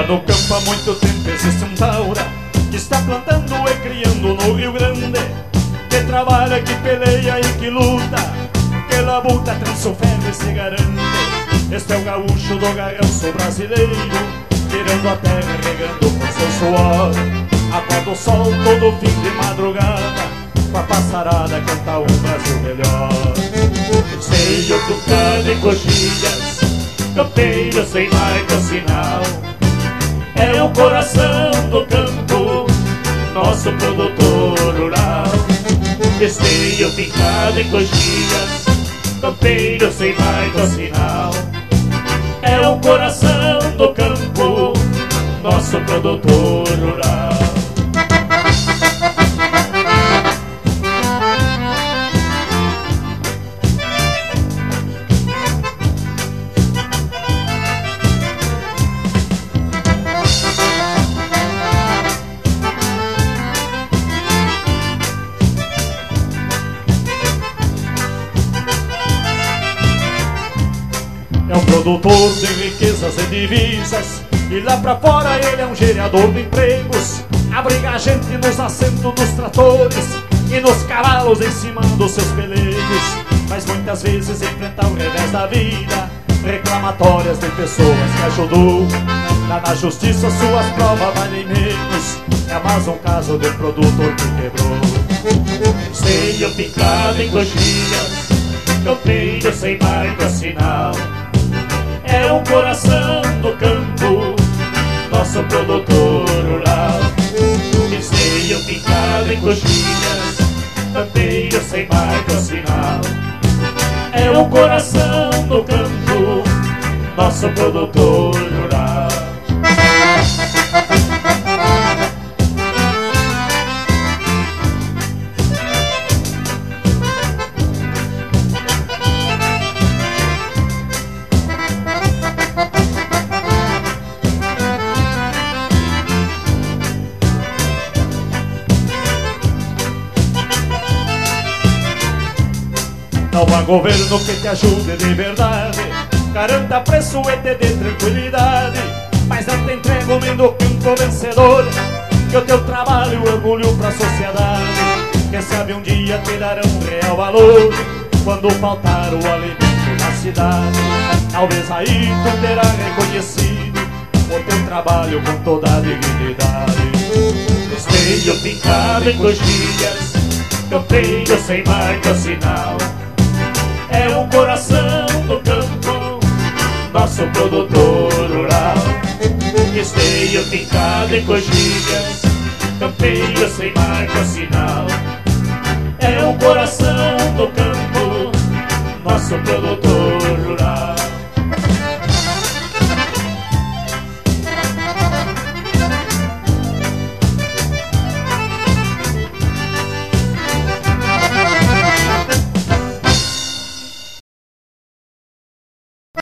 no campo há muito tempo existe um taura que está plantando e criando no Rio Grande, que trabalha, que peleia e que luta, que labuta, trança o ferro e se garante. Este é o gaúcho do garranço brasileiro, tirando a terra, regando com seu suor. Acorda o sol todo fim de madrugada, com a passarada canta um Brasil melhor. Esteio tucano em coxilhas, campeiro sem marca sinal, é o coração do campo, nosso produtor rural. Esteio picado em coxilhas, campeiro sem marca sinal, é o coração do campo, nosso produtor rural. É um produtor de riquezas e divisas, e lá pra fora ele é um gerador de empregos. Abriga a gente nos assentos dos tratores e nos cavalos em cima dos seus pelegos. Mas muitas vezes enfrenta o revés da vida, reclamatórias de pessoas que ajudou. Lá na justiça suas provas valem menos, é mais um caso de produtor que quebrou. Esteio picado em coxilhas, campeiro sem marca sinal, é o coração do campo, nosso produtor rural. Esteio picado em coxilhas, campeiro sem marca sinal, é o coração do campo, nosso produtor rural. Não há governo que te ajude de verdade, garanta preço e te dê tranquilidade, mas não te entrega o do campo vencedor, que o teu trabalho é orgulho pra sociedade. Quem sabe um dia te darão real valor, quando faltar o alimento na cidade. Talvez aí tu terá reconhecido o teu trabalho com toda a dignidade. Esteio picado em coxilhas, campeiro sem marca sinal, é o coração do campo, nosso produtor rural. Esteio picado em coxilhas, campeiro sem marca sinal, é o coração do campo, nosso produtor